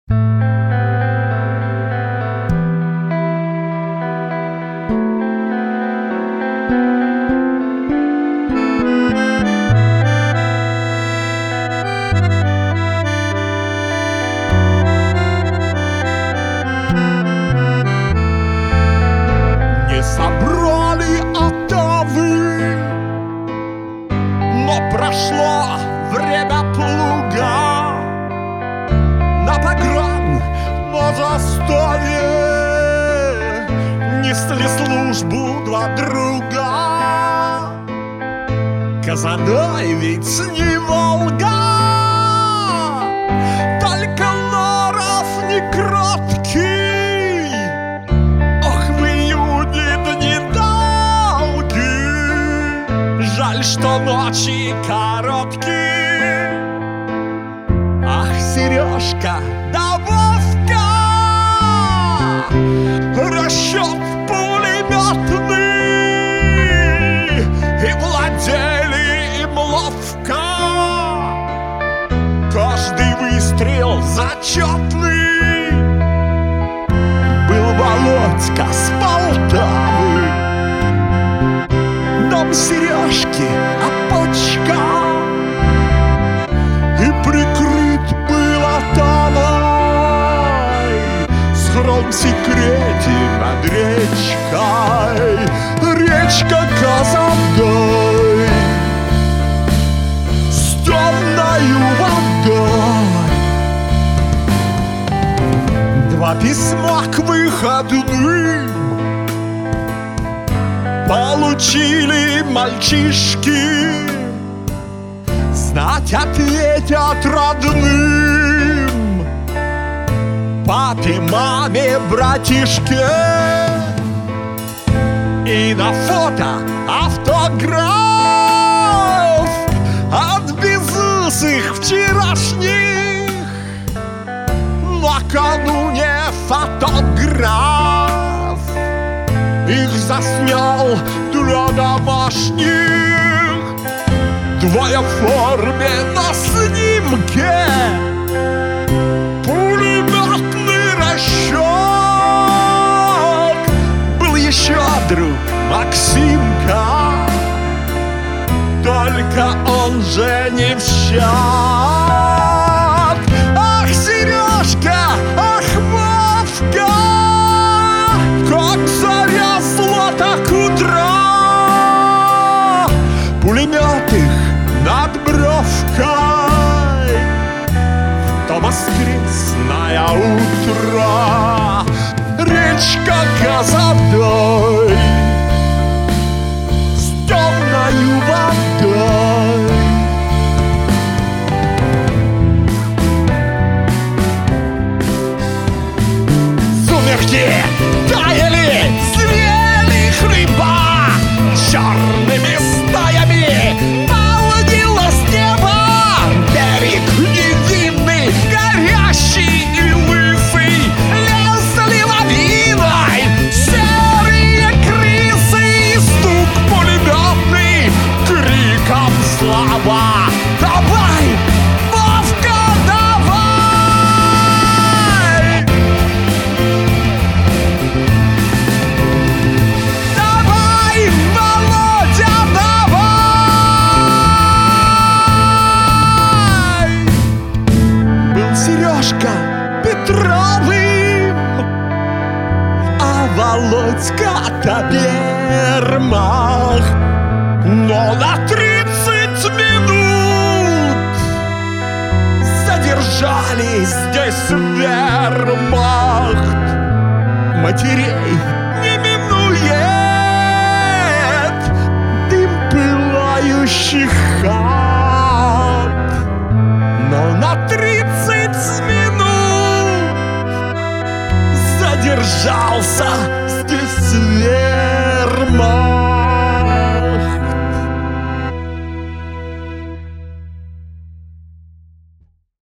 Не собрали отавы, но прошло время плуга. На погром, на заставе несли службу два друга. Казаной ведь не Волга, только норов не кроткий. Ох, вы, люди, дни долги, жаль, что ночи короткие. Ах, Сережка, да Вовка, расчет пулеметный, и владели им ловко. Каждый выстрел зачетный. Был Володька с Полтавы, дом Сережки опочка, и прикрыт был отавой схрон в секрете над речкой. Речка Казанной с темною водой. Два письма к выходным получили мальчишки, знать ответят родным, папе, маме, братишке. И на фото автограф от безусых вчерашних. Накануне фотограф их заснял для домашних. Двое в форме на снимке, пулеметный расчет. Был еще друг Максимка, только он же не в счет. Ах, Сережка, ах, Вовка, как заря злата к утра. Пулемет их над бровкой, то воскресное утро. Речка Казанной с темною водой. Сумерки таяли, звели хлеба, черными стаями полнило с неба. Берег невинный, горящий и лысый, лезли лавиной серые крысы. И стук пулеметный криком слава: давай, Вовка, давай! Давай, Володя, давай! Был Сережка Петровым, а Володька-то Бермах. Но на 30 минут задержали здесь вермахт. Матерей не минует дым пылающих хат. Но на 30 минут задержался здесь вермахт.